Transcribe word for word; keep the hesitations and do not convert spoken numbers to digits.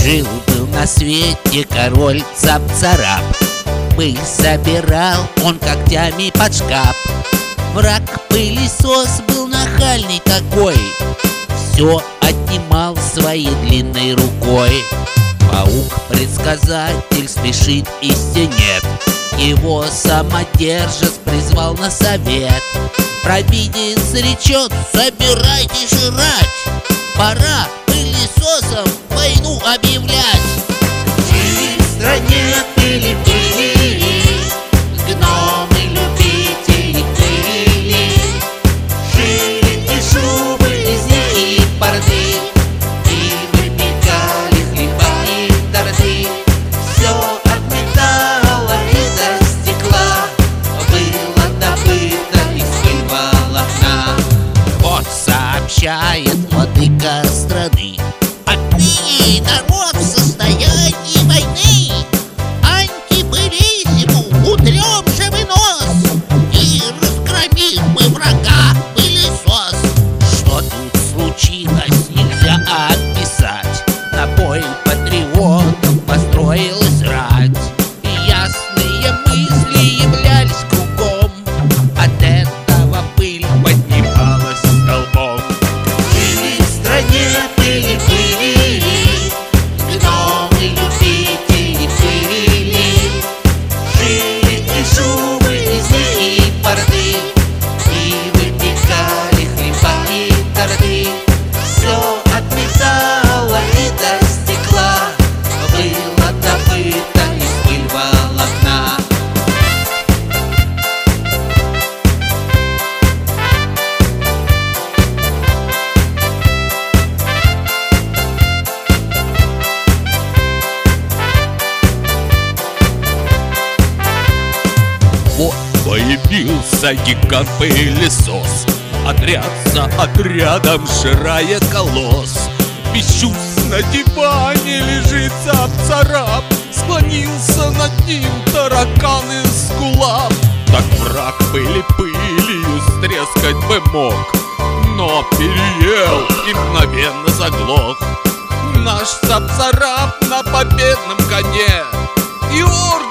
Жил-был на свете король Цап-Царап. Пыль собирал он когтями под шкаф. Враг-пылесос был нахальный какой, все отнимал своей длинной рукой. Паук-предсказатель спешит истине, его самодержец призвал на совет. Провидец речет: собирайтесь жрать, пора пылесосом войну объявлять. Жили в стране пыли-пыли, гномы-любители пыли. Шили и шубы из них и порты, и выпекали хлеба и торты. Все от металла и до стекла было добыто из пыль-волокна. Вот сообщает владыка страны: отныне народ в состоянии войны. Антипылизму утрем же в нос, и разгромим мы врага пылесос. Что тут случилось, нельзя описать. На бой патриотов построилась рать. Ясные мысли являлись кругом, от этого пыль поднималась столбом. Жили в стране пыли-пыли, гномы-любители пыли. Шили и шубы из них и порты, и выпекали хлеба и торты. Все от металла и до стекла было добыто из пыль-волокна. Вот появился гигант-пылесос, отряд за отрядом сжирая колосс. Без чувств на диване лежит Цап-Царап, склонился над ним таракан из кулап. Так враг пыли-пылью стрескать бы мог, но переел и мгновенно заглох. Наш Цап-Царап на победном коне, и ор